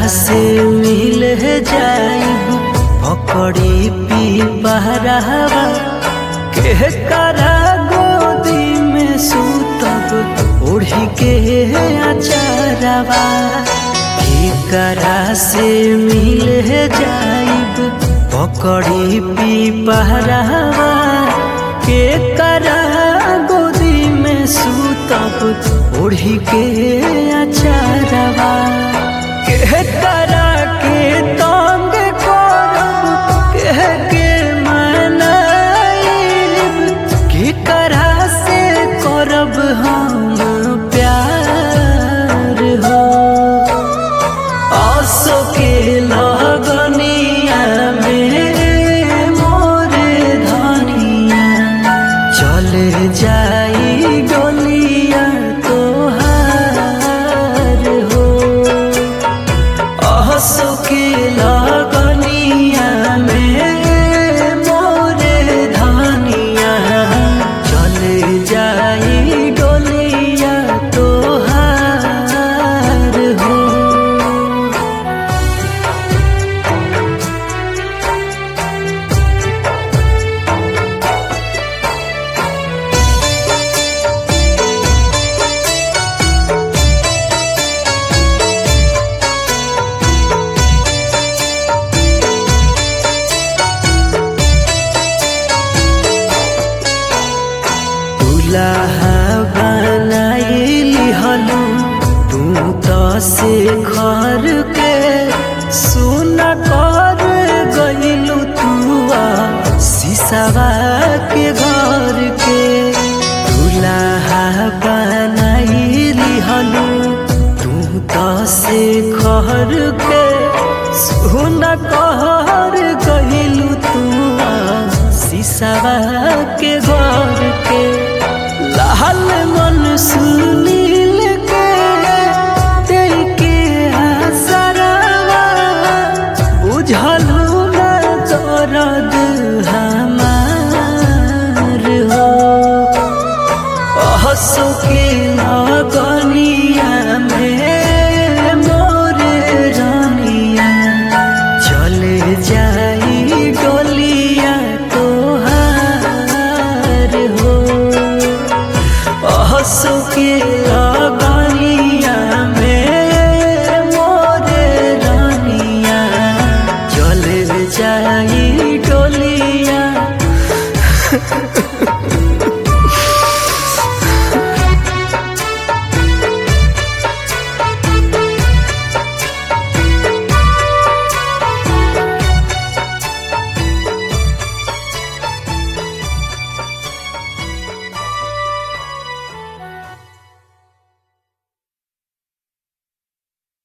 से मिल जाइब पकड़ी पीपहरावा के करा गोदी में सुतब ओढ़ी के अचारवा करा से मिल जाइब पकड़ी पीपहरावा के करा गोदी में सुतब ओढ़ी के अचारवा के करा के तंग करब के मनाइब के करा से करब हम प्यार हो आसो के लगनिया में मोरे धनिया चल जाई डोलिया तोहार हो आसो के लगनिया में मोरे धनिया चल जाई डोलिया तोहार हो। दुल्हा बनाइली हलू तू तो से घर के सुन कर गइलू तू शीशवा के घर के दुल्हा बनाइली हलू तू तो से घर के सुन कर गइलू तू शीशवा के घर के लाल मन सुनील के दिल के आसरावा बुझलू न दर्द हमार हो हंसो के लगनिया में मोरे रानिया चले जाई डोलिया तोहार हो हंसो के लगनिया में मोरे रानिया चल जाई